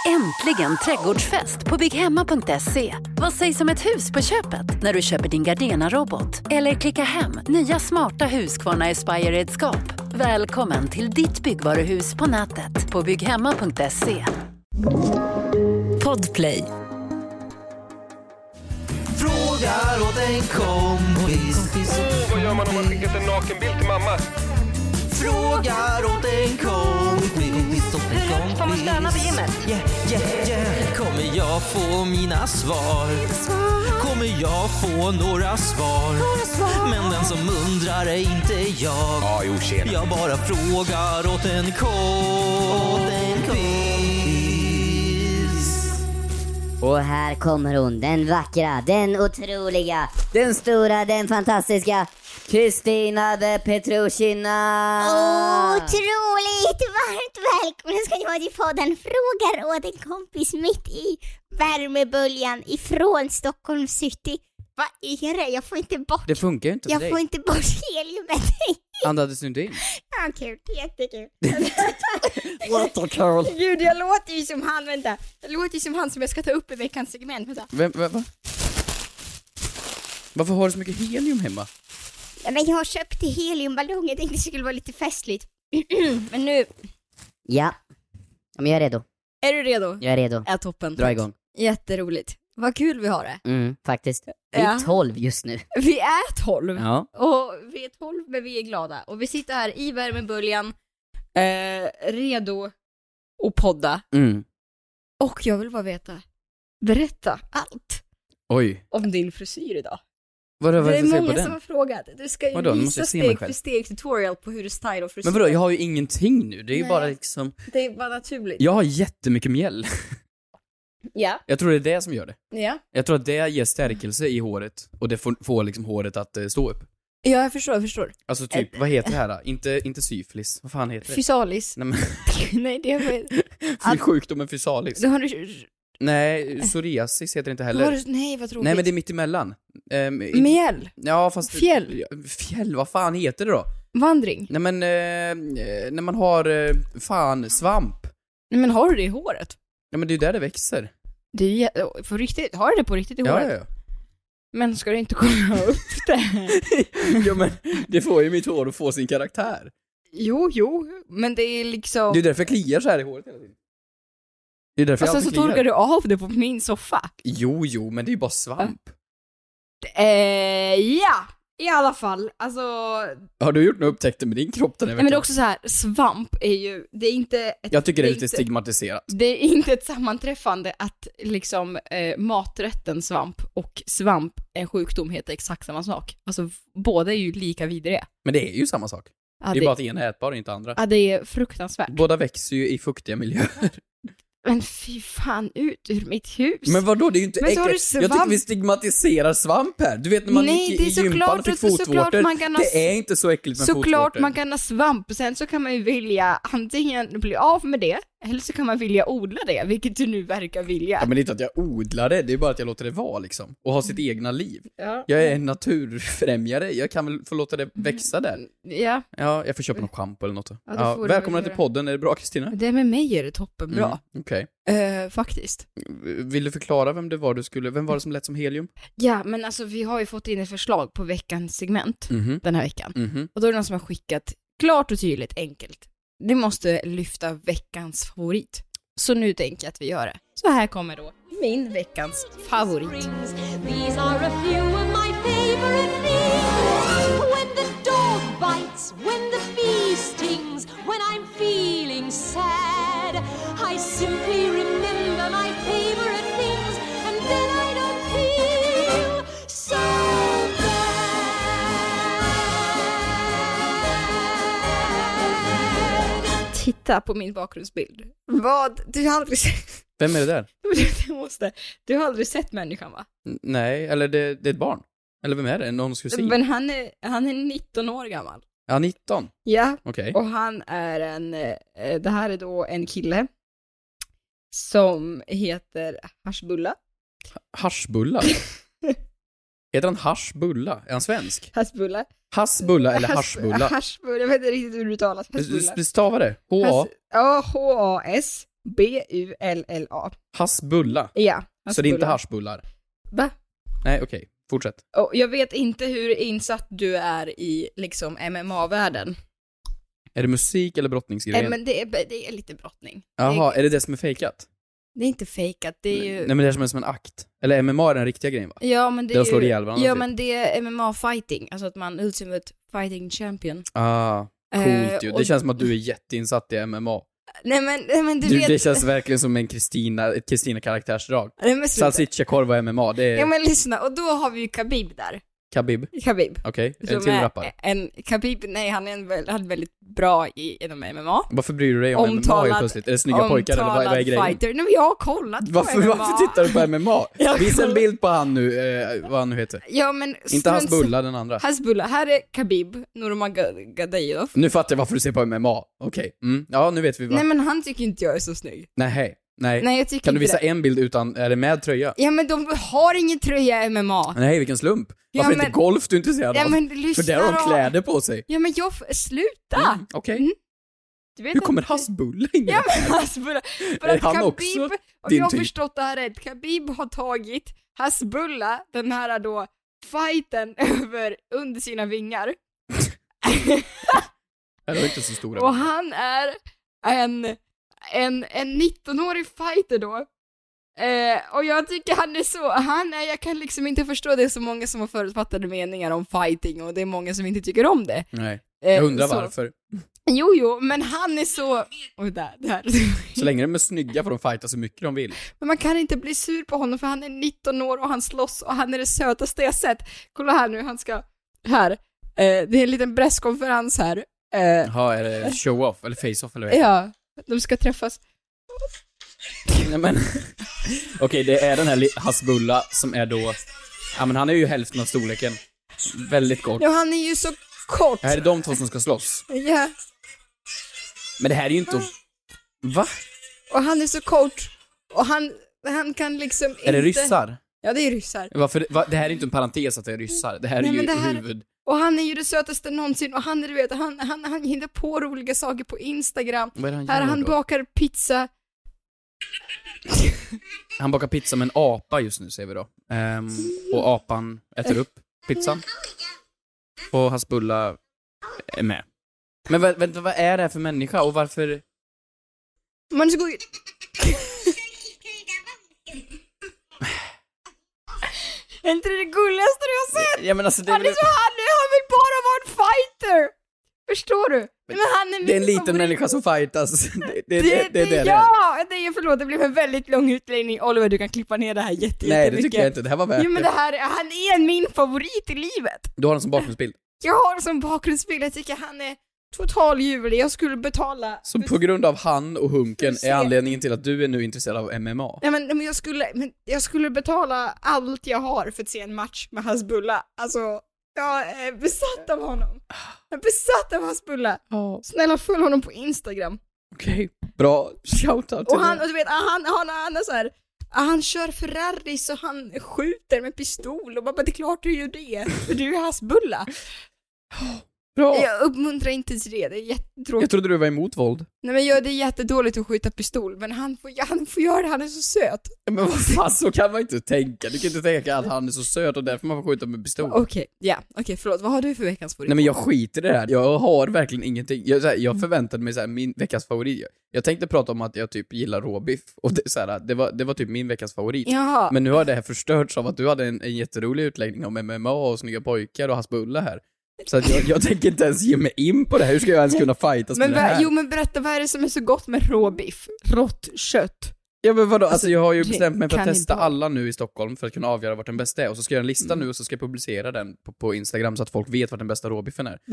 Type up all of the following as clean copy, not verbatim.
Äntligen trädgårdsfest på bygghemma.se. Vad sägs om ett hus på köpet när du köper din Gardena-robot? Eller klicka hem nya smarta Husqvarna Aspire-redskap. Välkommen till ditt byggvaruhus på nätet på bygghemma.se. Podplay. Frågar åt en kompis. Vad gör man om man skickat en nakenbild till mamma? Frågar åt en kompis. Får man stöna på gymmet? Yeah. Kommer jag få mina svar? Kommer jag få några svar? Men den som undrar är inte jag. Ja, jo, tjena. Jag bara frågar åt en kompis. Och här kommer hon, den vackra, den otroliga, den stora, den fantastiska Kristina de Petrushina. Otroligt varmt välkommen ska ni vara till podden Frågar åt en kompis mitt i värmeböljan ifrån Stockholm city. Vad är det? Jag får inte bort. Det funkar ju inte för Jag dig. får inte bort heliumet. Andades du inte in? Ja, kul. Jättekul. Jättekul. Gud, jag låter ju som han, vänta. Jag låter ju som han som jag ska ta upp i veckans segment, vänta. Va? Varför har du så mycket helium hemma? Ja, men jag har köpt heliumballonger, jag tänkte det skulle vara lite festligt. Men nu... Ja, men jag är redo. Är du redo? Jag är redo. Ja, toppen. Dra igång. Jätteroligt. Vad kul vi har det. Faktiskt. Vi är Ja. 12 just nu. Vi är 12. Ja. Och vi är 12 men vi är glada. Och vi sitter här i värmeböljan redo att podda. Och jag vill bara veta, berätta allt Oj. om din frisyr idag. Vadå, vad Det är är det för fel många på som den? har frågat. Du ska ju Vadå, nu måste visa jag se mig steg själv. för steg tutorial på hur du stylar frisyr. Men vadå, jag har ju ingenting nu. Det är ju Nej. bara liksom... Det är bara naturligt. Jag har jättemycket mjäll. Ja. Jag tror det är det som gör det. Ja. Jag tror att det ger stärkelse i håret. Och det får liksom håret att stå upp. Ja, jag förstår. Alltså typ, vad heter det här då? Inte syfilis. Vad fan heter det? Fysalis. Nej men, Nej, det är sjukdomen fysalis. då har du... Nej, psoriasis heter det inte heller. Nej, vad tråkigt. Nej men det är mitt emellan. Mjäll. Ja fast... Fjäll. Fjäll, vad fan heter det då? Vandring. Nej men, när man har, fan, svamp. Nej, men har du det i håret? Ja men det är ju där det växer. Det är på riktigt. Har du det på riktigt i håret? Ja. Men ska du inte kolla upp det? Ja men, det får ju mitt hår att få sin karaktär. Jo, men det är liksom... Det är därför jag kliar så här i håret hela tiden. Det är därför Och sen jag så alltid kliar. torkar du av det på min soffa. Jo, men det är ju bara svamp. Ja, i alla fall. Alltså... Har du gjort några upptäckter med din kropp den här Nej, veckan? men det är också så här, svamp är ju... Det är inte... Jag tycker det är är lite inte- stigmatiserat. Det är inte ett sammanträffande att liksom maträtten svamp och svamp en sjukdom heter exakt samma sak. Alltså båda är ju lika vidriga. Men det är ju samma sak. Ja, det är bara att ena är ätbar och inte andra. Ja, det är fruktansvärt. Båda växer ju i fuktiga miljöer. Men fy fan, ut ur mitt hus. Men vadå, det är ju inte Men så har du äckligt. Jag tycker svamp. vi stigmatiserar svamp här. Du vet när man Nej, gick det är i gympan såklart och fick att- såklart fotvårtor. man kan ha- Det är inte så äckligt med Såklart fotvårtor. man kan ha svamp, sen så kan man ju vilja antingen bli av med det, eller så kan man vilja odla det, vilket du nu verkar vilja. Ja men det är inte att jag odlar det, det är bara att jag låter det vara liksom. Och ha sitt egna liv. Ja. Jag är en naturfrämjare, jag kan väl få låta det växa där. Ja, Ja, jag får köpa något schampo eller något. det får du Välkomna väl till göra. podden, är det bra Kristina? det med mig är det toppenbra. Okej. Faktiskt. Vill du förklara vem var det som lät som helium? Ja, men alltså vi har ju fått in ett förslag på veckans segment den här veckan. Och då är det någon som har skickat klart och tydligt, enkelt. Det måste lyfta veckans favorit. Så nu tänker jag att vi gör det. Så här kommer då min veckans favorit. These are a few of my favorite things. When the dog bites, when the bee stings, when I'm feeling sad, I simply remember my favorite things, and then I don't feel so bad. Titta på min bakgrundsbild. Vad? Du har aldrig sett... Vem är det där? Du har aldrig sett människan, va? Nej, eller det är ett barn. Eller vem är det? Någon kusin? Men han är 19 år gammal. Ja, 19. Ja. Okej. Och han är det här är då en kille som heter Hashbulla. Haschbulla. Heter han Haschbulla? Är han svensk? Hashbulla. Hassbulla eller Haschbulla? Hashbulla. Jag vet inte riktigt hur det uttalas. Du stavar det? H-A? Ja, H-A-S. Bulla. Hassbulla? Ja, Hassbulla. Så det är inte haschbullar? Va? Nej, okej. Fortsätt. Och jag vet inte hur insatt du är i liksom MMA-världen. Är det musik eller brottningsgrejen? Men det är lite brottning. Jaha, är det som är fejkat? Det är inte fejkat, det är ju... Nej, men det är som en akt. Eller MMA är den riktiga grejen, va? Ja, men det är slår ihjäl varandra. Ja, men det är MMA-fighting. Alltså att man Ultimate Fighting Champion. Coolt ju. Det känns som att du är jätteinsatt i MMA. Nej men du vet... Det känns verkligen som ett Kristina-karaktärsdrag. Salsiccia-korv och MMA, det är... Ja, men lyssna. Och då har vi ju Khabib där. Khabib? Okej, en till rappare. Khabib, nej, han är väldigt bra inom MMA. Varför bryr du dig om MMA helt plötsligt? Är det snygga pojkar eller vad är grejen? Fighter. Nej, men jag har kollat varför, på MMA. Varför tittar du på MMA? Visa en bild på han nu, vad han nu heter. Ja, men... Inte Hasbulla, den andra. Hasbulla, här är Khabib Nurmagomedov. Nu fattar jag varför du ser på MMA. Okej. Ja, nu vet vi vad. Nej, men han tycker inte jag är så snygg. Nej, jag tycker kan du visa det. En bild utan, är det med tröja? Ja, men de har ingen tröja i MMA. Nej, vilken slump. Varför inte golf du är intresserad av? Men för där har de kläder på sig. Ja, men sluta! Okej. Hur kommer Hasbulla in? Ja, men Hasbulla. För att han Khabib, också om jag har förstått det här rätt, Khabib har tagit Hasbulla, den här då fighten under sina vingar. Det är inte så stora. Och han är en 19-årig fighter då. Och jag tycker han är så, jag kan liksom inte förstå det, är så många som har förutfattade meningar om fighting och det är många som inte tycker om det. Nej, jag undrar varför. Jo, men han är så... Oj, där. Så länge de är snygga får de fighta så mycket de vill. Men man kan inte bli sur på honom för han är 19 år och han slåss och han är det sötaste jag sett. Kolla här nu, han ska... Här. Det är en liten presskonferens här. Jaha, är det show-off eller face-off eller vad? Ja, de ska träffas. Nej, men... Okej, det är den här Hasbulla som är då... Ja, men han är ju hälften av storleken. Väldigt kort. Ja, han är ju så kort. Det här är de två som ska slåss. Ja. Men det här är ju inte... Va? Och han är så kort. Och han kan liksom inte... Är det ryssar? Ja, det är ryssar. Det här är inte en parentes att det är ryssar. Det här är ju huvud... Och han är ju det sötaste någonsin. Och han, du vet, han hittar på roliga saker på Instagram. Vad är det han här gör han då? bakar pizza. Han bakar pizza med en apa just nu, ser vi då. Och apan äter upp pizzan. Och Hasbulla är med. Men vänta, vad är det här för människa? Och varför... Man ska gå... Är inte det gulligaste du har sett? Ja, men alltså, han vill bara vara en fighter. Förstår du? Men han är det är en liten människa som fightas. Det är ja, förlåt, det blev en väldigt lång utläggning. Oliver, du kan klippa ner det här jättemycket. Nej, det tycker jag inte. Det här var värt det. Men han är min favorit i livet. Du har den som bakgrundsbild? Jag har den som bakgrundsbild. Jag tycker han är total ljuvlig. Jag skulle betala... Så på grund av han och hunken är anledningen till att du är nu intresserad av MMA? Ja, men jag skulle betala allt jag har för att se en match med Hasbulla. Alltså... Jag är besatt av honom. Jag är besatt av Hasbulla. Snälla, följ honom på Instagram. Okej, bra. Shoutout till och du vet, han är så här. Han kör Ferrari så han skjuter med pistol. Och bara, det är klart du gör det. För du är Hasbulla. Bra. Jag uppmuntrar inte till det. Det är jättetråkigt. Jag trodde du var emot våld. Nej, men det är jättedåligt att skjuta pistol. Men han får göra det, han är så söt. Men vad fan, så kan man inte tänka. Du kan inte tänka att han är så söt och därför man får skjuta med pistol. Okej, förlåt. Vad har du för veckans favorit? Nej, men jag skiter i det här. Jag har verkligen ingenting. Jag förväntade mig så här, min veckans favorit. Jag tänkte prata om att jag typ gillar råbiff. Och det var typ min veckans favorit. Jaha. Men nu har det här förstörts av att du hade en jätterolig utläggning om MMA och snygga pojkar och Hasbulla här. Så att jag tänker inte ens ge mig in på det här. Hur ska jag ens kunna fightas med det här? Jo, men berätta, vad är det som är så gott med råbiff? Rått kött. Ja, men vadå? Alltså jag har ju bestämt mig för att testa alla nu i Stockholm för att kunna avgöra vart den bästa är. Och så ska jag göra en lista nu och så ska jag publicera den på Instagram så att folk vet vart den bästa råbiffen är.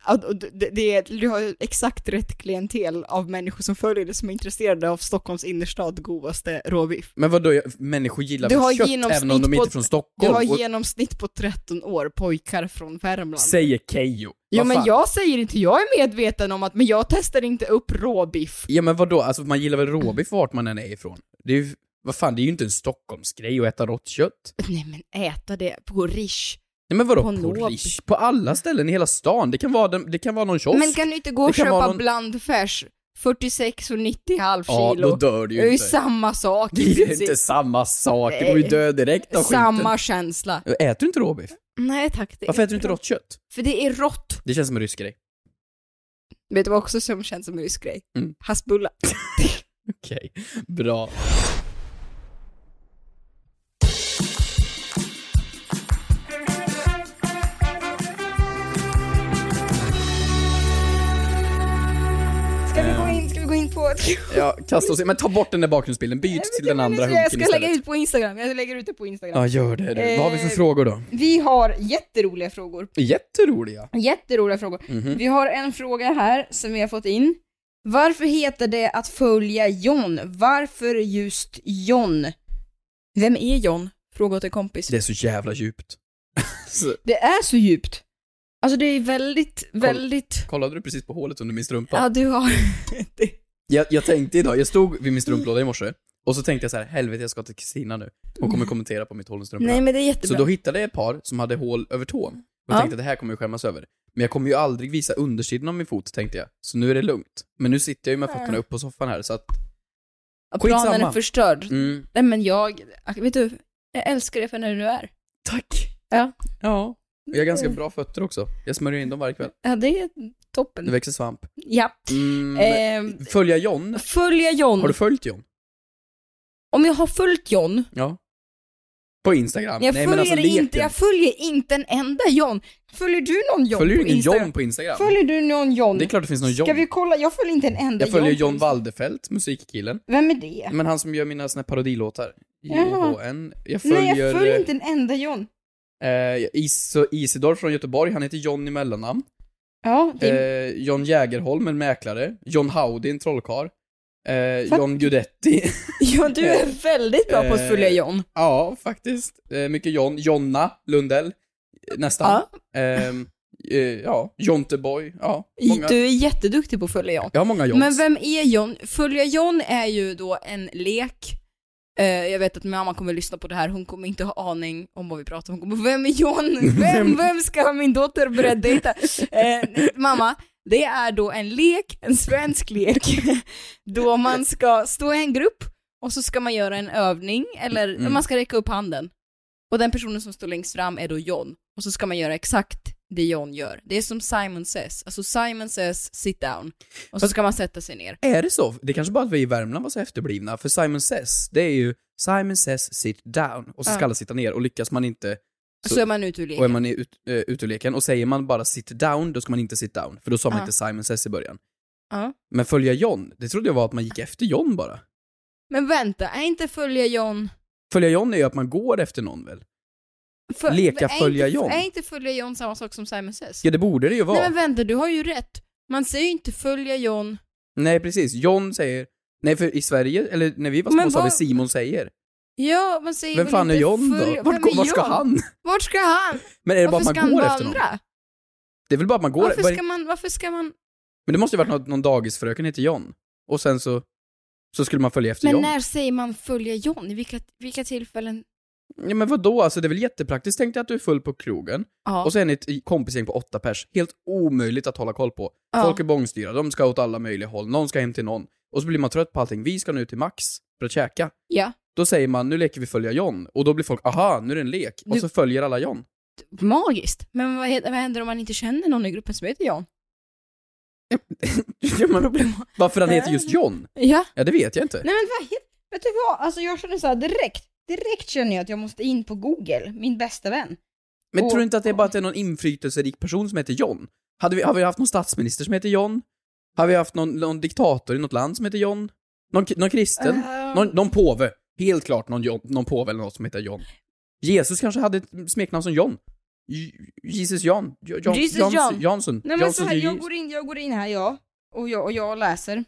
Du har exakt rätt klientel av människor som följer det, som är intresserade av Stockholms innerstad godaste råbiff. Men vadå? Människor gillar kött även om de inte är från Stockholm. Du har genomsnitt på 13 år, pojkar från Värmland. Säger Keyyo. Jo, men jag säger inte, jag är medveten om att, men jag testar inte upp råbiff. Ja, men vadå? Alltså man gillar väl råbiff vart man än är ifrån. Det är ju, vad fan, det är ju inte en Stockholmsgrej att äta rått kött. Nej, men äta det på Rish. Nej, men vadå på Rish? På alla ställen i hela stan. Det kan vara någon kiosk. Men kan du inte gå och köpa blandfärs 46 och 90,5 kilo. Ja, då dör du ju Det är ju inte. samma sak. Det är inte samma sak, du går ju dö direkt av Samma skiten. känsla. Äter du inte råbiff? Nej tack. Varför äter du inte rått kött? För det är rått. Det känns som en rysk grej. Vet du vad också som känns som en rysk grej? Hasbulla. Okej, bra. Ska vi gå in på... Ja, kasta oss in. Men ta bort den där bakgrundsbilden, byt till den andra hunken Jag ska istället. lägga ut på Instagram. Jag lägger ut det på Instagram. Ja, gör det du. Vad har vi för frågor då? Vi har jätteroliga frågor. Jätteroliga. Jätteroliga frågor. Vi har en fråga här som vi har fått in. Varför heter det att följa John? Varför just John? Vem är John? Fråga åt en kompis. Det är så jävla djupt. Det är så djupt. Alltså det är väldigt... Kollade du precis på hålet under min strumpa? Ja, du har... Jag tänkte idag, jag stod vid min strumplåda i morse och så tänkte jag så här: helvete, jag ska till Kristina nu. Hon kommer kommentera på mitt hål i strumporna. Nej, men det är jättebra. Så då hittade jag ett par som hade hål över tån. Och jag tänkte att det här kommer jag skämmas över. Men jag kommer ju aldrig visa undersidan av min fot, tänkte jag. Så nu är det lugnt. Men nu sitter jag ju med fötterna upp på soffan här, så att... Planen är förstörd. Mm. Nej, men vet du, jag älskar det för när du är. Tack. Ja. Ja. Jag har ganska bra fötter också. Jag smörjer in dem varje kväll. Ja, det är toppen. Det växer svamp. Ja. Följa John. Följa John. Har du följt John? Om jag har följt John? Ja. På Instagram? Jag följer inte en enda John. Följer du någon John följer på ingen Instagram? John på Instagram? Följer du någon John? Det är klart det finns någon John. Ska vi kolla? Jag följer inte en enda Jag följer John. John Waldefelt, musikkillen. Vem är det? Men han som gör mina såna här parodilåtar. JHN. Jag följer... Nej, jag följer inte en enda John. Isidor från Göteborg, han heter John i mellannamn. Ja, John Jägerholm, en mäklare. John Howdy, en trollkarl. John Gudetti. Ja, du är väldigt bra på att följa John. Ja, faktiskt. Mycket John. Jonna Lundell. Nästan. Ja. Jonteboy. Ja, många. Du är jätteduktig på att följa John. Jag har många Johns. Men vem är John? Följa John är ju då en lek. Jag vet att min mamma kommer lyssna på det här. Hon kommer inte ha aning om vad vi pratar om. Hon kommer, vem är John? Vem ska min dotter börja dejta? Mamma, det är då en lek, en svensk lek. Då man ska stå i en grupp och så ska man göra en övning. Eller man ska räcka upp handen. Och den personen som står längst fram är då John. Och så ska man göra exakt det John gör. Det är som Simon Says. Alltså Simon Says, sit down. Och så ska man sätta sig ner. Är det så? Det är kanske bara att vi i Värmland var så efterblivna. För Simon Says, det är ju Simon Says, sit down. Och så ska alla sitta ner. Och lyckas man inte... Så är man ute ur leken. Och är man ute ur leken. Och säger man bara sit down, då ska man inte sit down. För då sa man inte Simon Says i början. Men följa John, det trodde jag var att man gick efter John bara. Men vänta, är inte följa John... Följa John är ju att man går efter någon väl? Följa John. Är inte följa John samma sak som Simon Says? Ja, det borde det ju vara. Nej, men vänta, du har ju rätt. Man säger ju inte följa John. Nej, precis. John säger... Nej, för i Sverige, eller när vi var små sa vi Simon säger. Ja, man säger... Vem fan är John då? Vart ska han? Vart ska han? Men är det bara att man går efter någon? Det är väl bara att man går... Varför ska man... Men det måste ju varit någon dagisfröken heter John. Och sen så skulle man följa efter John. Men när säger man följa John? I vilka tillfällen? Ja, men vadå? Alltså det är väl jättepraktiskt. Tänk dig att du är full på krogen. Och så är ni ett kompisgäng på 8 pers. Helt omöjligt att hålla koll på. Folk är bångstyra. De ska åt alla möjliga håll. Någon ska hem till någon. Och så blir man trött på allting. Vi ska nu till Max för att käka. Ja. Då säger man, nu leker vi följa John. Och då blir folk, aha, nu är det en lek. Och så följer alla John. Magiskt. Men vad händer om man inte känner någon i gruppen som heter John? Varför han heter just John? Ja, det vet jag inte. Nej, men vet du vad? Alltså jag känner så här direkt känner jag att jag måste in på Google, min bästa vän. Men tror du inte att det är bara att det är någon inflytelserik person som heter John? Har vi haft någon statsminister som heter John? Har vi haft någon diktator i något land som heter John? Någon kristen? Någon påve? Helt klart någon påve eller något som heter John. Jesus kanske hade ett smeknamn som John. Jesus John. Johnson. Nej, men så här, jag går in här, och jag läser.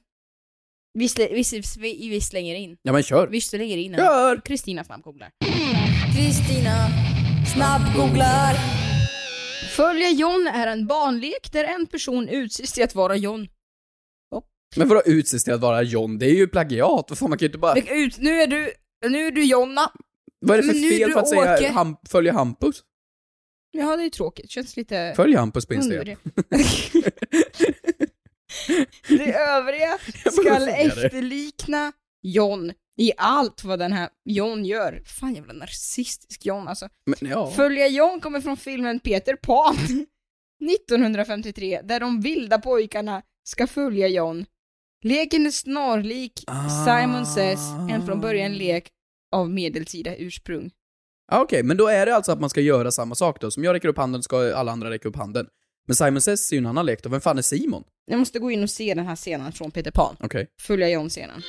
Vi slänger in. Ja, men kör. Vi slänger in. Kör! Kristina snabbgooglar. Kristina snabbgooglar. Följa John är en barnlek där en person utses till att vara John. Men vadå utses till att vara John? Det är ju plagiat. Vad fan, man kan ju inte bara... Nu är du Jonna. Vad är det för fel för att säga följa Hampus? Ja, det är tråkigt. Känns lite... Följ Hampus på Instagram. Det övriga ska efterlikna John i allt vad den här John gör. Fan, jävla narcissistisk John alltså. Men, ja. Följa John kommer från filmen Peter Pan 1953, där de vilda pojkarna ska följa John. Leken är snarlik Simon Says, en från början lek av medeltida ursprung. Okej, men då är det alltså att man ska göra samma sak då. Som jag räcker upp handen ska alla andra räcka upp handen. Men Simon Says är ju en annan lek då. Vem fan är Simon? Jag måste gå in och se den här scenen från Peter Pan. Okej. Följa John-scenen.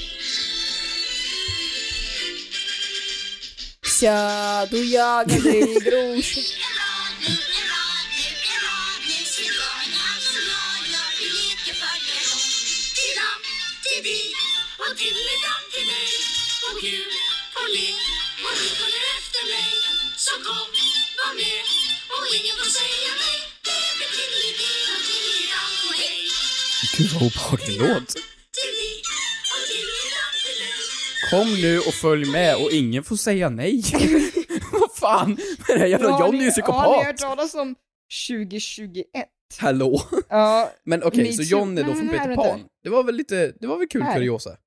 Tja, du jagar dig grus. Gud vad obehaglig låt. Kom nu och följ med och ingen får säga nej. Vad fan? Men det jävla John är ju psykopat. Har ni hört talas om 2021? Hallå? Ja. Men okej, så John är då från Peter Pan. Det var väl kul kuriosa.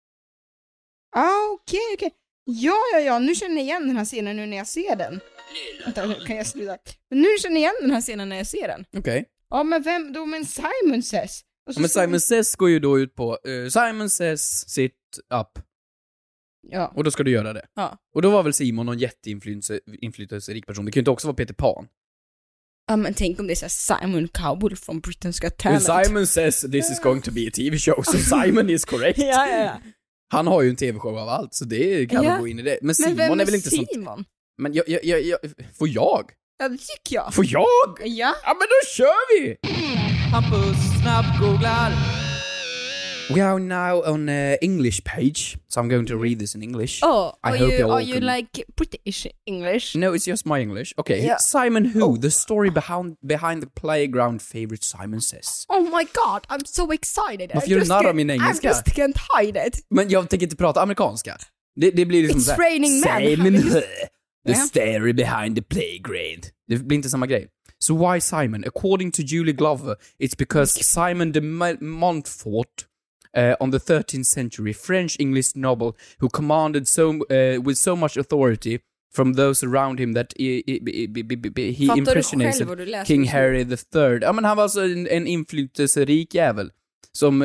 Okej. Ja, nu känner jag igen den här scenen nu när jag ser den. Vänta, kan jag sluta? Men nu känner jag igen den här scenen när jag ser den. Okej. Ja, men vem då? Men Simon Says. Ja, men Simon Says går ju då ut på Simon Says sit up. Ja. Och då ska du göra det. Ja. Och då var väl Simon någon jätteinflytelserik person. Det kan ju inte också vara Peter Pan. Ja, men tänk om det är så Simon Cowell från Britain's Got Talent. When Simon says this is going to be a TV show, so Simon is correct. Ja. Han har ju en TV-show av allt, så det kan man gå in i det. Men Simon vem är väl inte Simon? sånt. Men jag får jag? Ja, det tycker jag. Får jag? Ja. Ja, men då kör vi! Hampus snabbgooglar. We are now on English page, so I'm going to read this in English. Are you like British English? No, it's just my English. Okay, Yeah. Simon Who, the story behind the playground favorite Simon Says. Oh my god, I'm so excited. Varför gör du narr av min engelska? I just can't hide it. Men jag tänker inte prata amerikanska. Det blir liksom It's raining men. Simon Who, the story behind the playground. Det blir inte samma grej. So why Simon? According to Julie Glover, it's because Simon de Montfort, on the 13th century French-English noble who commanded with so much authority from those around him that he impersonated King Harry III. Ja, men han var alltså en inflytelserik jävel som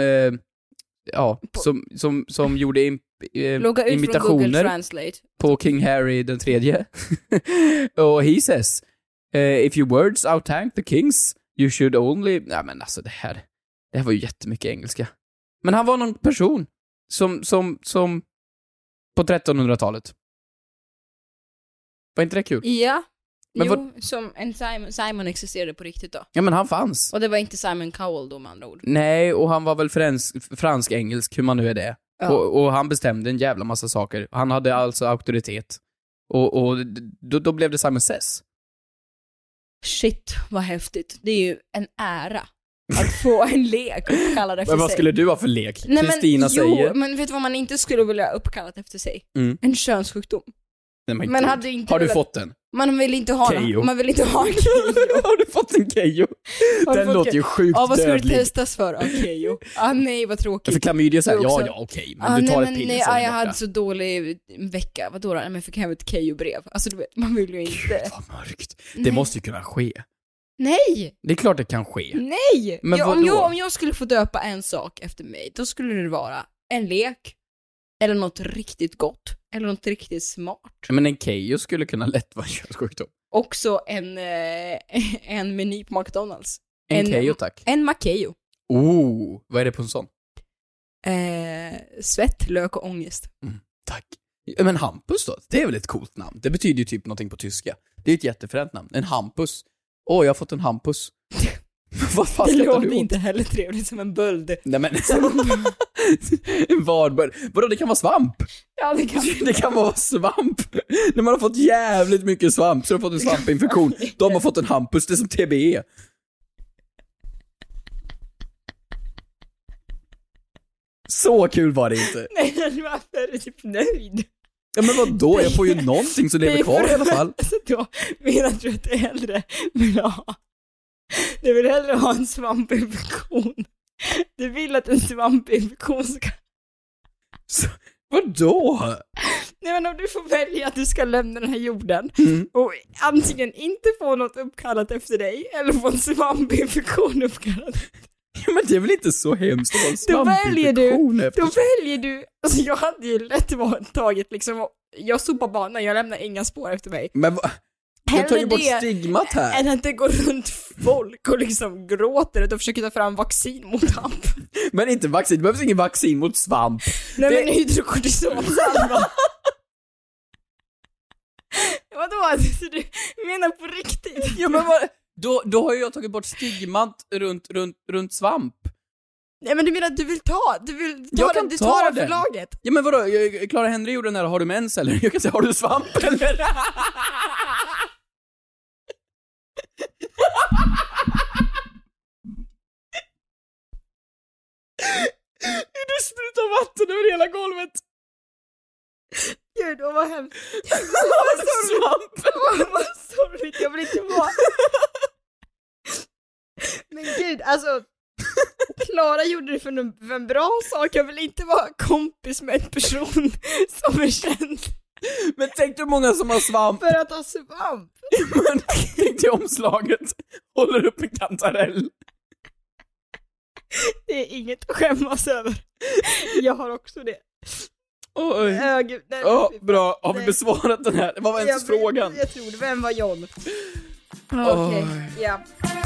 som gjorde imitationer på King Harry den tredje. Och he says, if your words outtank the kings, you should only... Nej, men alltså det här var ju jättemycket engelska. Men han var någon person som på 1300-talet. Var inte det kul? Ja. Men som en Simon existerade på riktigt då. Ja, men han fanns. Och det var inte Simon Cowell då med andra ord. Nej, och han var väl fransk-engelsk, hur man nu är det. Ja. Och han bestämde en jävla massa saker. Han hade alltså auktoritet. Och då blev det Simon Says. Shit, vad häftigt. Det är ju en ära att få en lek uppkallad efter sig. Men vad skulle du ha för lek? Kristina säger... Jo, men vet du vad man inte skulle vilja uppkallat efter sig? En könssjukdom. Nej, men hade inte har du fått den? Man vill inte ha Keyyo. Man vill inte ha en Keyyo. Har du fått en Keyyo? Den låter ju sjukt dödlig. Vad ska du testas för? Keyyo. Nej, vad tråkigt. För klamydia säger okej, men du tar ett piller sen jag hade så dålig vecka. Vadå då? Men fick jag hem ett Keyyo-brev. Alltså du vet, man vill ju inte. Gud, vad mörkt. Det måste ju kunna ske. Nej! Det är klart det kan ske. Nej! Men om jag skulle få döpa en sak efter mig, då skulle det vara en lek, eller något riktigt gott, eller något riktigt smart. Men en Keyyo skulle kunna lätt vara en könssjukdom. Också en meny på McDonalds. En Keyyo, tack. En McKeyyo. Vad är det på en sån? Svett, lök och ångest. Tack. Men Hampus då? Det är väl ett coolt namn? Det betyder ju typ någonting på tyska. Det är ett jättefränt namn. En Hampus. Jag har fått en Hampus. Vad fan det skrattar du låter inte heller trevligt som en böld. Nej, men en varböld. Vadå, det kan vara svamp? Ja, det kan vara svamp. När man har fått jävligt mycket svamp så har fått en svampinfektion. De har fått en Hampus, det är som TBE. Så kul var det inte. Nej, varför är du typ nöjd? Ja, men vadå? Jag får ju någonting som lever kvar i alla fall. Alltså då menar du att det är hellre vill ha... Det vill hellre ha en svampinfektion Du vill att en svampinfektion ska... Vadå? Nej, men om du får välja att du ska lämna den här jorden och antingen inte få något uppkallat efter dig eller få en svampinfektion uppkallat. Ja, men det är väl inte så hemskt att ha en svampinfektion efter. Då väljer du. Alltså jag hade ju lätt tagit liksom, jag sopar banan, jag lämnar inga spår efter mig. Men jag tar ju bort stigmat här. Än att det går runt folk och liksom gråter och försöker ta fram vaccin mot hamp. Men inte vaccin, det behövs ingen vaccin mot svamp. Nej, men hydrokortisonsalva. Vadå? Du menar på riktigt? Ja, men då har jag tagit bort stigmat runt svamp. Nej, men du menar att du vill ta den, du tar den för laget. Ja, men vadå? Clara Henry gjorde den där, har du mens eller? Jag kan säga, har du svamp eller? Du sprutar vatten över hela golvet. Gud, vad hemskt. Svamp. Vad sorgligt, jag vill inte vara. Men gud, alltså Clara gjorde det för en bra sak. Jag vill inte vara kompis med en person som är känd. Men tänk dig hur många som har svamp. För att ha svamp. Men tänk dig omslaget. Håller upp en kantarell. Det är inget att skämmas över. Jag har också det. Oj. Gud, Bra, har vi besvarat den här? Vad var ens frågan? Jag tror det, vem var John? Okej, ja.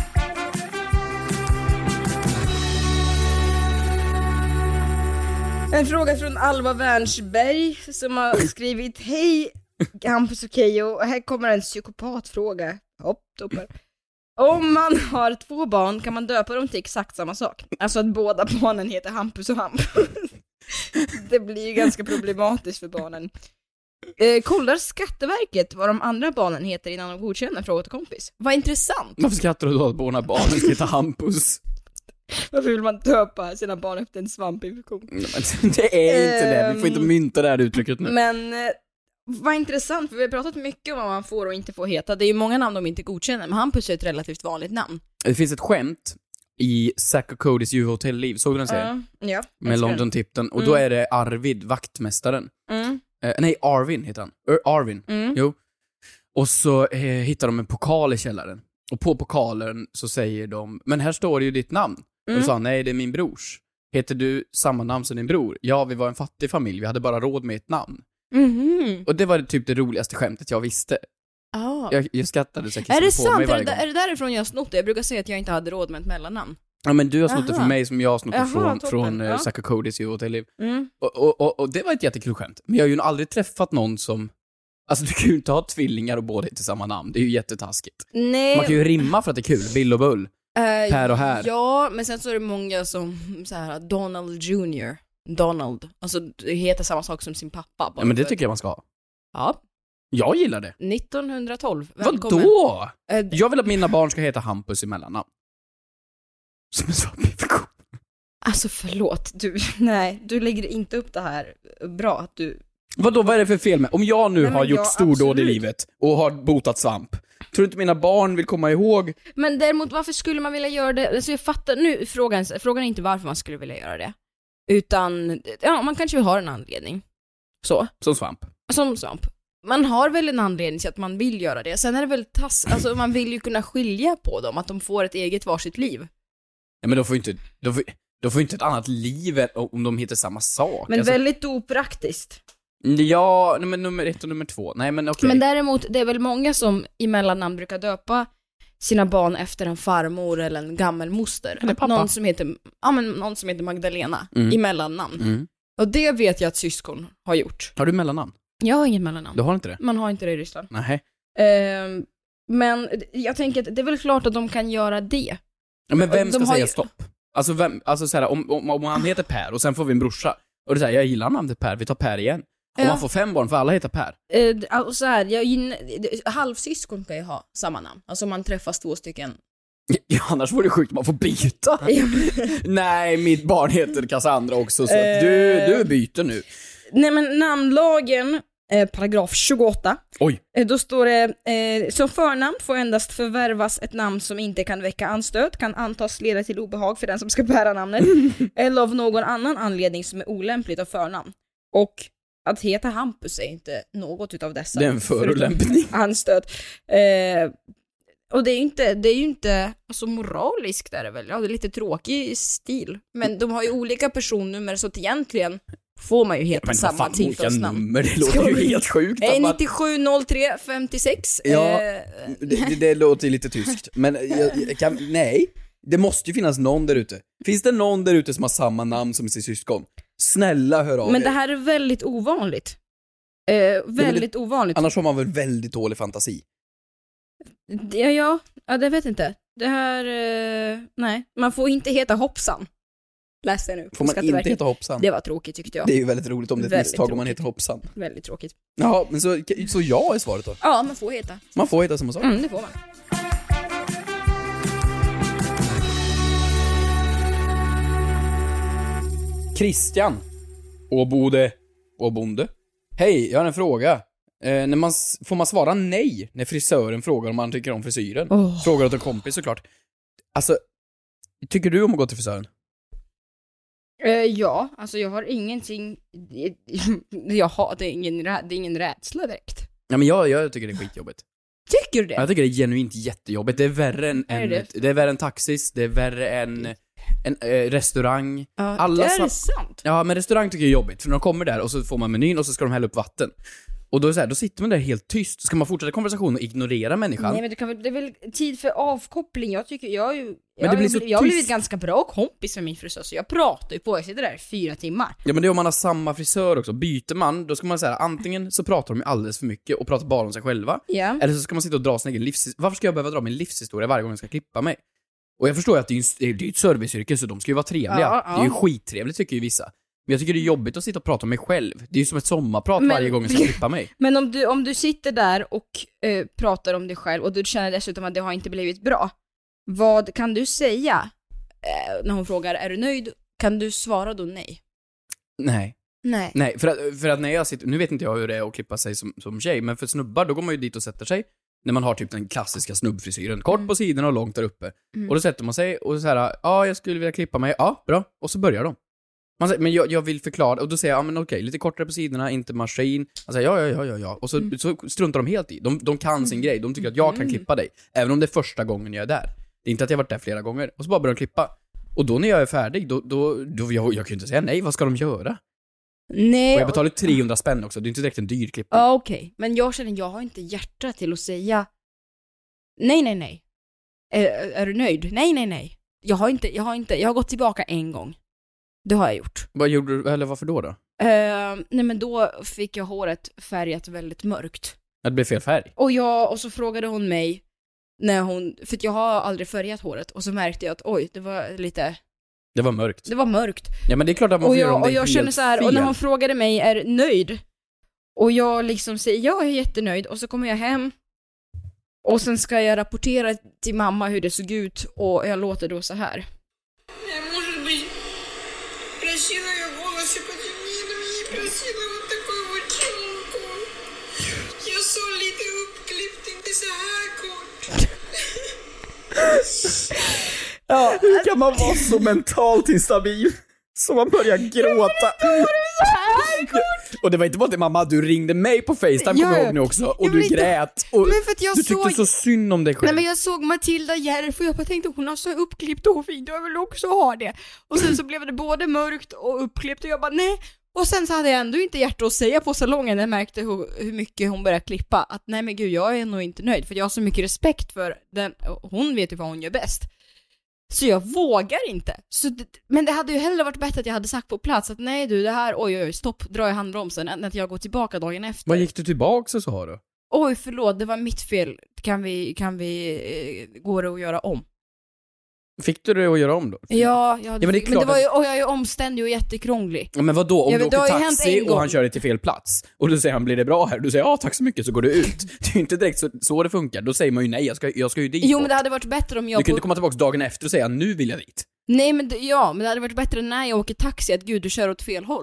En fråga från Alva Wärnsberg som har skrivit: hej Hampus och Keyyo, här kommer en psykopatfråga. Hopp, toppen. Om man har 2 barn kan man döpa dem till exakt samma sak. Alltså att båda barnen heter Hampus och Hampus. Det blir ju ganska problematiskt för barnen. Kollar Skatteverket vad de andra barnen heter innan de godkänner, fråga till kompis. Vad intressant. Varför skrattar du då att båda barnen ska heta Hampus? Varför vill man döpa sina barn efter en svampinfektion? Det är inte det, vi får inte mynta det här uttrycket nu. Men vad intressant, för vi har pratat mycket om vad man får och inte får heta. Det är ju många namn de inte godkänner, men Hampus är ett relativt vanligt namn. Det finns ett skämt i Zack och Codys Djurhotell-liv, såg du den serien? Ja. Med London Tipton, och då är det Arvid, vaktmästaren. Nej, Arvin heter han. Arvin, jo. Och så hittar de en pokal i källaren. Och på pokalen så säger de: men här står det ju ditt namn. Och då sa han: nej, det är min brors. Heter du samma namn som din bror? Ja, vi var en fattig familj, vi hade bara råd med ett namn. Och det var typ det roligaste skämtet jag visste. Jag skrattade säkert på mig varje gång. Är det därifrån jag snott det? Jag brukar säga att jag inte hade råd med ett mellannamn. Ja, men du har snott det från mig som jag har snott det från Zack och Codys Djurhotell-liv. Och det var ett jättekul skämt. Men jag har ju aldrig träffat någon som... Alltså du kan ju inte ha tvillingar och båda heter samma namn. Det är ju jättetaskigt. Nej. Man kan ju rimma för att det är kul. Bill och Bull. Per och här. Ja, men sen så är det många som så här, Donald Jr. Donald. Alltså det heter samma sak som sin pappa. Ja, men det tycker jag man ska ha. Ja. Jag gillar det. 1912. Välkommen. Vadå? Jag vill att mina barn ska heta Hampus i mellannamn. Som en svampinfektion. Alltså förlåt. Du lägger inte upp det här bra att du... Vadå, vad är det för fel med? Om jag nu har gjort stordåd i livet och har botat svamp, tror du inte mina barn vill komma ihåg? Men däremot, varför skulle man vilja göra det? Alltså jag fattar nu, frågan är inte varför man skulle vilja göra det. Utan, ja, man kanske vill ha en anledning. Så. Som svamp. Man har väl en anledning till att man vill göra det. Sen är det väl alltså man vill ju kunna skilja på dem, att de får ett eget varsitt liv. Ja, men de får inte ett annat liv om de heter samma sak. Men alltså, väldigt opraktiskt. Ja, men nummer 1 och nummer 2. Nej, men okej. Men däremot, det är väl många som i mellannamn brukar döpa sina barn efter en farmor eller en gammelmoster. Eller pappa. Någon som heter Magdalena i mellannamn. Och det vet jag att syskon har gjort. Har du mellannamn? Jag har inget mellannamn. Du har inte det? Man har inte det i Ryssland. Nej. Men jag tänker att det är väl klart att de kan göra det. Ja, men vem ska säga stopp? Alltså så här, om han heter Per och sen får vi en brorsa och det säger jag gillar namnet Per, vi tar Per igen. Om man får 5 barn för alla heter Per. Så här, halvsyskon kan ju ha samma namn. Alltså om man träffas 2 stycken. Ja, annars vore det sjukt, man får byta. Nej, mitt barn heter Cassandra också, så du byter nu. Nej, men namnlagen paragraf 28. Oj. Då står det, som förnamn får endast förvärvas ett namn som inte kan väcka anstöt, kan antas leda till obehag för den som ska bära namnet, eller av någon annan anledning som är olämpligt av förnamn. Och att heta Hampus är inte något utav dessa. Det är en förolämpning. Anstöt. Och det är ju inte alltså moraliskt är det väl. Ja, det är lite tråkig stil. Men de har ju olika personnummer så att egentligen får man ju heta samma tilltalsnamn. Det låter ju helt sjukt. 970356. Ja, det låter lite tyskt. Men nej, det måste ju finnas någon där ute. Finns det någon där ute som har samma namn som sin syskon? Snälla hör av Men er. det här är väldigt ovanligt. Väldigt ovanligt. Annars har man väl väldigt dålig fantasi. Ja, det vet inte. Det här, nej. Man får inte heta Hoppsan. Läs det nu. Får man inte heta Hoppsan? Det var tråkigt tyckte jag. Det är ju väldigt roligt om det är ett misstag om man heter Hoppsan. Väldigt tråkigt. Ja, men så ja är svaret då? Ja, man får heta. Man får heta samma sak? Det får man. Christian Åbonde. Hej, jag har en fråga. Får man svara nej när frisören frågar om man tycker om frisyren? Frågar åt en kompis såklart. Alltså, tycker du om att gå till frisören? Ja, alltså jag har ingenting. Det är ingen rädsla direkt. Ja, men jag tycker det är skitjobbigt. Tycker du det? Jag tycker det är genuint jättejobbigt. Det är värre än det är värre än taxis, det är värre än en restaurang. Ja, det är sant. Ja, men restaurang tycker jag är jobbigt. För när de kommer där och så får man menyn och så ska de hälla upp vatten. Och då är det så här, då sitter man där helt tyst. Ska man fortsätta konversationen och ignorera människan? Nej, men det är väl tid för avkoppling. Jag tycker jag har blivit ganska bra kompis med min frisör. Så jag pratar ju på, jag sitter där i 4 timmar. Ja, men det är om man har samma frisör också. Byter man, då ska man säga antingen så pratar de ju alldeles för mycket och pratar bara om sig själva. Ja. Eller så ska man sitta och dra sin egen Varför ska jag behöva dra min livshistoria varje gång jag ska klippa mig? Och jag förstår ju att det är ett serviceyrke, så de ska ju vara trevliga. Ja. Det är ju skittrevligt tycker ju vissa. Men jag tycker det är jobbigt att sitta och prata om mig själv. Det är ju som ett sommarprat varje gång jag ska klippa mig. Men om du sitter där och pratar om dig själv och du känner dessutom att det har inte blivit bra, vad kan du säga när hon frågar är du nöjd? Kan du svara då nej? Nej, för att när jag sitter, nu vet inte jag hur det är att klippa sig som tjej, men för snubbar då går man ju dit och sätter sig när man har typ den klassiska snubbfrisyren, kort på sidorna och långt där uppe. Och då sätter man sig och så här, ja, jag skulle vilja klippa mig. Ja, bra. Och så börjar de. Man säger, men jag vill förklara, och då säger jag, ja men okej, lite kortare på sidorna, inte maskin. Han säger, ja. Och så struntar de helt i. De kan sin grej, de tycker att jag kan klippa dig. Även om det är första gången jag är där. Det är inte att jag har varit där flera gånger. Och så bara börjar de klippa. Och då när jag är färdig, jag kan ju inte säga nej, vad ska de göra? Nej. Och jag betalar 300 spänn också, det är inte direkt en dyr klippning. Ja, okej. Men jag känner, jag har inte hjärta till att säga nej. Är du nöjd? Nej. Jag har gått tillbaka en gång. Det har jag gjort. Vad gjorde du, eller varför då? Nej, men då fick jag håret färgat väldigt mörkt. Det blev fel färg. Och så frågade hon mig för att jag har aldrig färgat håret, och så märkte jag att det var mörkt. Det var mörkt. Ja, men det är klart att man får göra om det. Och jag känner så här, fel. Och när hon frågade mig är nöjd, och jag liksom säger jag är jättenöjd, och så kommer jag hem och sen ska jag rapportera till mamma hur det såg ut, och jag låter då så här. Ja, hur kan man vara så mentalt instabil så man börjar gråta? Och det var inte bara till mamma, du ringde mig på FaceTime, kommer jag ihåg nu också, och du grät och men för att jag du tyckte så synd om dig själv. Nej, men jag såg Matilda Järf och jag bara tänkte, hon har så uppklippt och fint, jag vill också ha det. Och sen så blev det både mörkt och uppklippt, och jag bara nej. Och sen så hade jag ändå inte hjärta att säga på salongen när jag märkte hur mycket hon började klippa, att nej men gud, jag är nog inte nöjd, för jag har så mycket respekt för den, hon vet ju vad hon gör bäst. Så jag vågar inte. Men det hade ju hellre varit bättre att jag hade sagt på plats att nej du, det här, oj, stopp, drar jag handbromsen, än att jag går tillbaka dagen efter. Vad gick du tillbaka och sa då? Oj, förlåt, det var mitt fel. Kan vi gå det och göra om? Fick du det att göra om då? Ja, men det var ju, och jag är omständig och jättekrånglig. Ja, men vadå, om du åker taxi och han kör dig till fel plats och du säger han, blir det bra här? Du säger ja, tack så mycket, så går du ut. Det är ju inte direkt så det funkar. Då säger man ju nej, jag ska ju dit. Jo, men det hade varit bättre om jag... Du kan inte komma tillbaka dagen efter och säga nu vill jag dit. Nej, men det hade varit bättre när jag åker taxi att gud, du kör åt fel håll.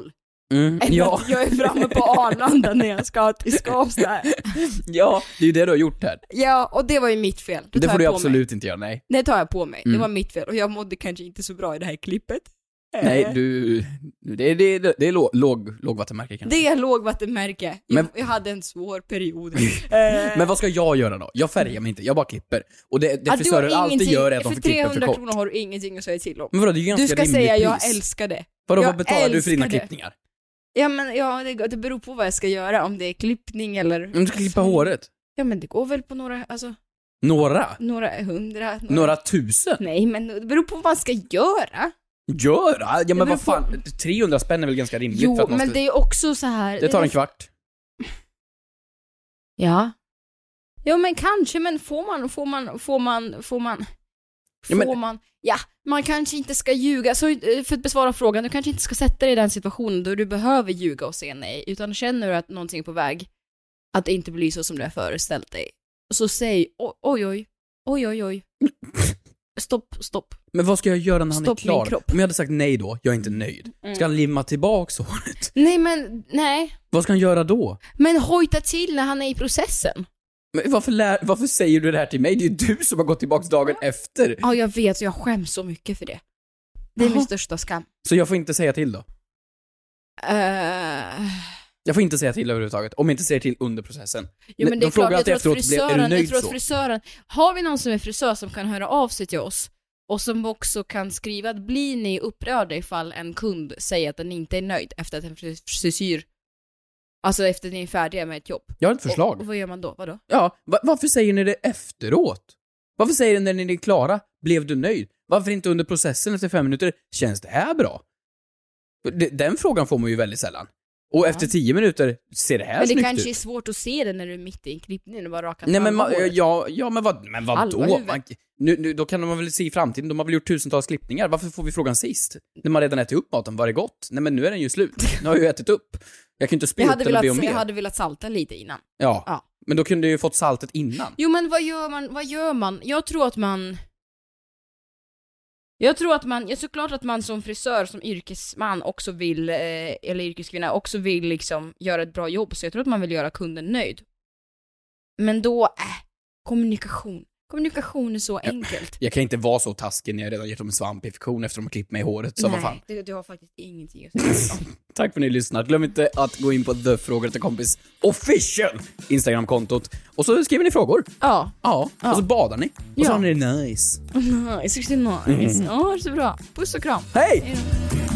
Ja. Jag är framme på Arlanda när jag ska till Skavsta. Ja, det är ju det du har gjort här. Ja, och det var ju mitt fel. Det får du absolut inte göra, nej. Det tar jag på mig. Det var mitt fel. Och jag mådde kanske inte så bra i det här klippet. Nej, det är lågvattenmärke kanske. Det är lågvattenmärke. Jag hade en svår period. Men vad ska jag göra då? Jag färgar mig inte, jag bara klipper. Och det frisörer alltid gör är att de får klippa för kort. För 300 kronor har du ingenting att säga till om. Men vadå, det är ju ganska du ska rimligt säga pris. jag älskar det. Vad betalar du för dina klippningar? Ja, men det beror på vad jag ska göra. Om det är klippning eller... Om du ska klippa håret? Ja, men det går väl på några, alltså... Några 100. Några tusen? Nej, men det beror på vad man ska göra. Ja, men vad fan, 300 spänn är väl ganska rimligt? Jo, för att men det är också så här... Det tar en kvart. Ja. Ja, men kanske, men får man... Ja, man kanske inte ska ljuga. Så för att besvara frågan, du kanske inte ska sätta dig i den situationen då du behöver ljuga och säga nej. Utan känner du att någonting är på väg, att det inte blir så som du har föreställt dig, så säg oj. Stopp. Men vad ska jag göra när han är klar? Om jag hade sagt nej då, jag är inte nöjd. Ska han limma tillbaks håret? Nej. Vad ska han göra då? Men hojta till när han är i processen. Men varför säger du det här till mig? Det är ju du som har gått tillbaks dagen efter. Ja, jag vet, jag skäms så mycket för det. Det är min största skam. Så jag får inte säga till då? Jag får inte säga till överhuvudtaget, om jag inte säger till under processen. Jo, men det är klart, jag tror att frisören, har vi någon som är frisör som kan höra av sig till oss och som också kan skriva att blir ni upprörda ifall en kund säger att den inte är nöjd efter att en frisyr, alltså efter att ni är färdiga med ett jobb. Jag har ett förslag. Och vad gör man då? Vadå? Ja, varför säger ni det efteråt? Varför säger ni när ni är klara? Blev du nöjd? Varför inte under processen efter 5 minuter? Känns det här bra? Den frågan får man ju väldigt sällan. Och efter 10 minuter ser det här snyggt ut. Men det kanske är svårt att se det när du är mitt i en klippning och bara raka. Nej, men vad då? Då kan man väl se i framtiden. De har väl gjort tusentals klippningar. Varför får vi frågan sist? När man redan ätit upp maten, var det gott? Nej, men nu är den ju slut. Nu har jag ju ätit upp. Jag kan inte spela upp eller be om mer. Jag hade velat salta lite innan. Ja. Men då kunde du ju fått saltet innan. Jo, men vad gör man? Jag tror att såklart att man som frisör, som yrkesman också vill, eller yrkeskvinna också vill liksom göra ett bra jobb. Så jag tror att man vill göra kunden nöjd. Men då, kommunikation. Kommunikation är så enkelt. Jag kan inte vara så taskig när jag redan gett dem en svampinfektion efter att de har klippt mig i håret. Så vad fan. Du har faktiskt ingenting att säga. Tack för att ni lyssnat. Glöm inte att gå in på The Frågor till kompis official Instagram-kontot. Och så skriver ni frågor. Ja. Och så badar ni. Och så har ni det nice. Nice, nice. Ja, det är så bra. Puss och kram. Hej! Hej då.